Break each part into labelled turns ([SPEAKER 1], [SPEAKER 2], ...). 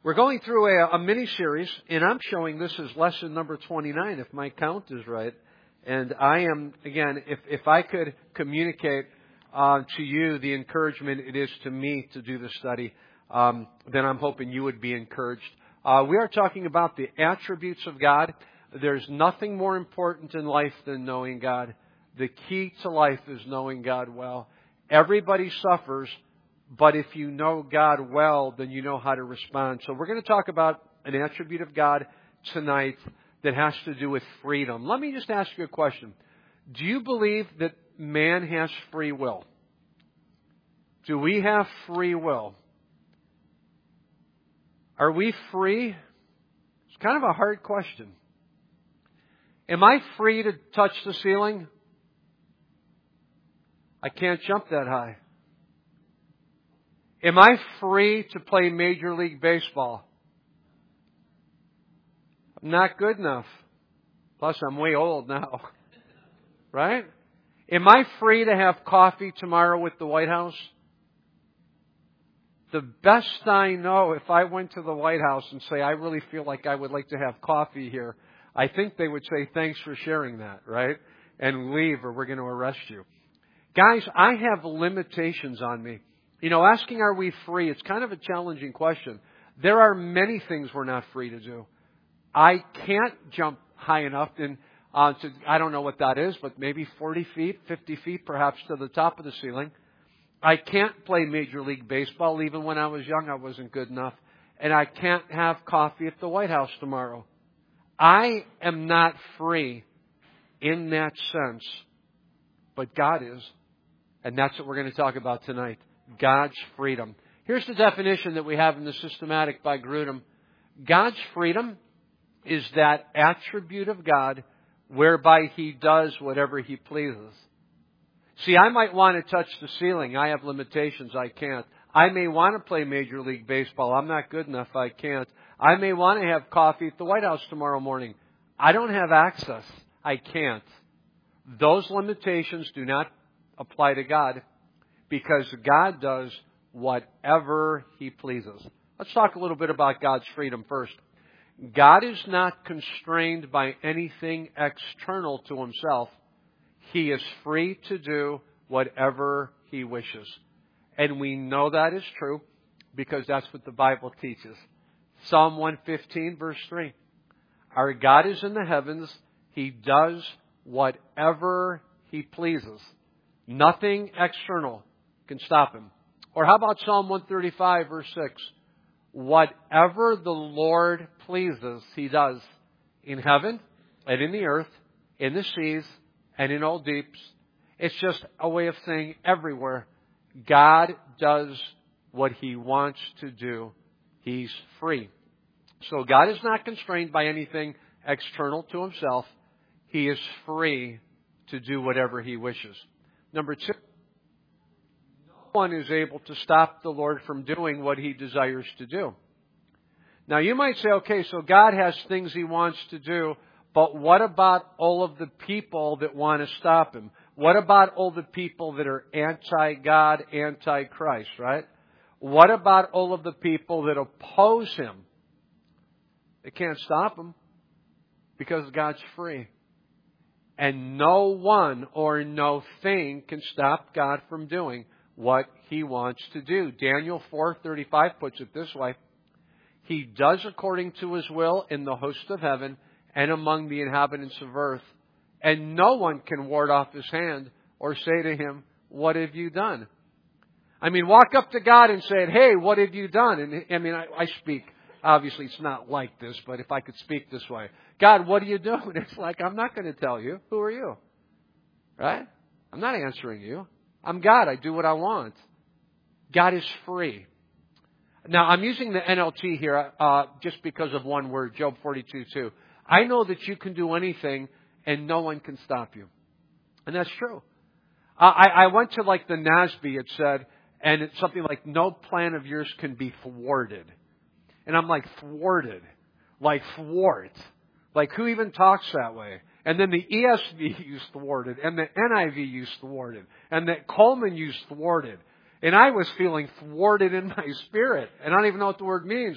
[SPEAKER 1] We're going through a mini-series, and I'm showing this as lesson number 29, if my count is right. And I am, again, if I could communicate to you the encouragement it is to me to do this study, then I'm hoping you would be encouraged. We are talking about the attributes of God. There's nothing more important in life than knowing God. The key to life is knowing God well. Everybody suffers, but if you know God well, then you know how to respond. So we're going to talk about an attribute of God tonight that has to do with freedom. Let me just ask you a question. Do you believe that man has free will? Do we have free will? Are we free? It's kind of a hard question. Am I free to touch the ceiling? I can't jump that high. Am I free to play Major League Baseball? I'm not good enough. Plus, I'm way old now. Right? Am I free to have coffee tomorrow with the White House? The best I know, if I went to the White House and say, I really feel like I would like to have coffee here, I think they would say, thanks for sharing that, right? And leave or we're going to arrest you. Guys, I have limitations on me. You know, asking are we free, it's kind of a challenging question. There are many things we're not free to do. I can't jump high enough I don't know what that is, but maybe 40 feet, 50 feet perhaps to the top of the ceiling. I can't play Major League Baseball. Even when I was young, I wasn't good enough. And I can't have coffee at the White House tomorrow. I am not free in that sense, but God is. And that's what we're going to talk about tonight. God's freedom. Here's the definition that we have in the Systematic by Grudem. God's freedom is that attribute of God whereby He does whatever He pleases. See, I might want to touch the ceiling. I have limitations. I can't. I may want to play Major League Baseball. I'm not good enough. I can't. I may want to have coffee at the White House tomorrow morning. I don't have access. I can't. Those limitations do not apply to God because God does whatever He pleases. Let's talk a little bit about God's freedom first. God is not constrained by anything external to Himself. He is free to do whatever He wishes. And we know that is true because that's what the Bible teaches. Psalm 115 verse 3. Our God is in the heavens. He does whatever He pleases. Nothing external can stop Him. Or how about Psalm 135 verse 6? Whatever the Lord pleases, He does in heaven and in the earth, in the seas and in all deeps. It's just a way of saying everywhere. God does what He wants to do. He's free. So God is not constrained by anything external to Himself. He is free to do whatever He wishes. Number two, no one is able to stop the Lord from doing what He desires to do. Now you might say, okay, so God has things He wants to do, but what about all of the people that want to stop Him? What about all the people that are anti-God, anti-Christ, right? What about all of the people that oppose Him? They can't stop Him because God's free. And no one or no thing can stop God from doing what He wants to do. Daniel 4:35 puts it this way. He does according to His will in the host of heaven and among the inhabitants of earth. And no one can ward off His hand or say to Him, what have you done? I mean, walk up to God and say, hey, what have you done? And I speak. Obviously, it's not like this, but if I could speak this way. God, what are you doing? It's like, I'm not going to tell you. Who are you? Right? I'm not answering you. I'm God. I do what I want. God is free. Now, I'm using the NLT here just because of one word, Job 42:2. I know that you can do anything and no one can stop you. And that's true. I went to like the NASB, it said, and it's something like, no plan of yours can be thwarted. And I'm like, thwarted? Like thwart? Like who even talks that way? And then the ESV used thwarted, and the NIV used thwarted, and the Coleman used thwarted. And I was feeling thwarted in my spirit. And I don't even know what the word means.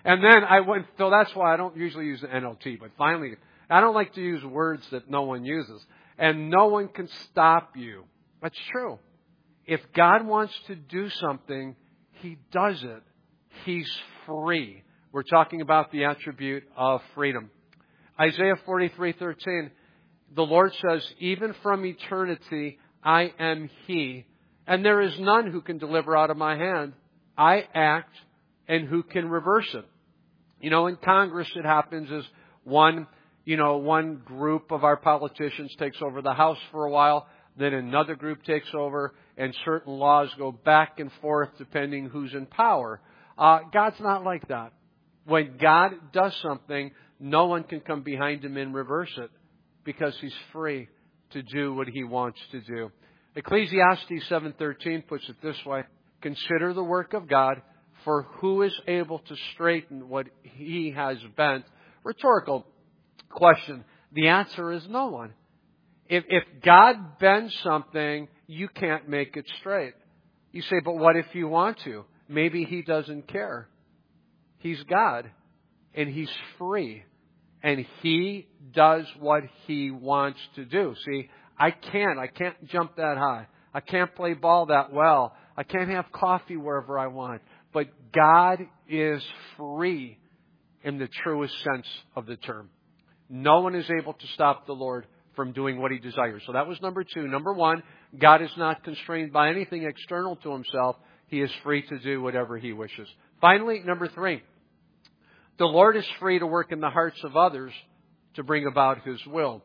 [SPEAKER 1] And then I went, so that's why I don't usually use the NLT, but finally, I don't like to use words that no one uses. And no one can stop you. That's true. If God wants to do something, He does it. He's free. We're talking about the attribute of freedom. Isaiah 43:13, the Lord says, even from eternity, I am He, and there is none who can deliver out of my hand. I act, and who can reverse it? In Congress it happens is one group of our politicians takes over the House for a while, then another group takes over, and certain laws go back and forth depending who's in power. God's not like that. When God does something, no one can come behind Him and reverse it because He's free to do what He wants to do. Ecclesiastes 7:13 puts it this way, consider the work of God, for who is able to straighten what He has bent? Rhetorical question. The answer is no one. If God bends something, you can't make it straight. You say, but what if you want to? Maybe He doesn't care. He's God, and He's free, and He does what He wants to do. See, I can't jump that high. I can't play ball that well. I can't have coffee wherever I want. But God is free in the truest sense of the term. No one is able to stop the Lord from doing what He desires. So that was number 2. Number 1, God is not constrained by anything external to Himself. He is free to do whatever He wishes. Finally, number 3, the Lord is free to work in the hearts of others to bring about His will.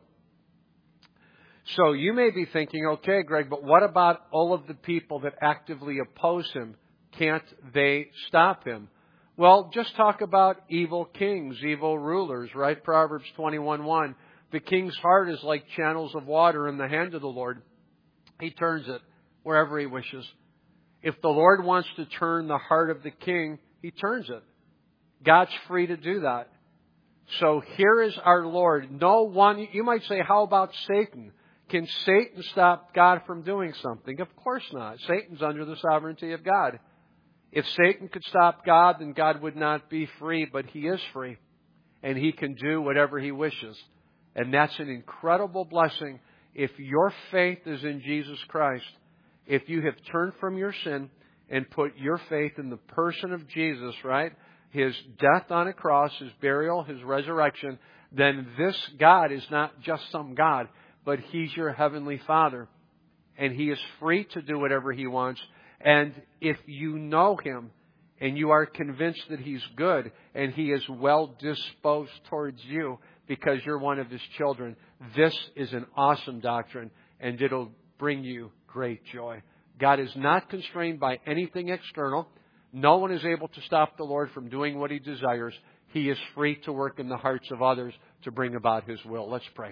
[SPEAKER 1] So you may be thinking, okay, Greg, but what about all of the people that actively oppose Him? Can't they stop Him? Well, just talk about evil kings, evil rulers, right? Proverbs 21:1. The king's heart is like channels of water in the hand of the Lord. He turns it wherever He wishes. If the Lord wants to turn the heart of the king, He turns it. God's free to do that. So here is our Lord. No one, you might say, how about Satan? Can Satan stop God from doing something? Of course not. Satan's under the sovereignty of God. If Satan could stop God, then God would not be free, but He is free. And He can do whatever He wishes. And that's an incredible blessing if your faith is in Jesus Christ. If you have turned from your sin and put your faith in the person of Jesus, right? His death on a cross, His burial, His resurrection, then this God is not just some God, but He's your Heavenly Father. And He is free to do whatever He wants. And if you know Him and you are convinced that He's good and He is well disposed towards you because you're one of His children, this is an awesome doctrine and it'll bring you great joy. God is not constrained by anything external. No one is able to stop the Lord from doing what He desires. He is free to work in the hearts of others to bring about His will. Let's pray.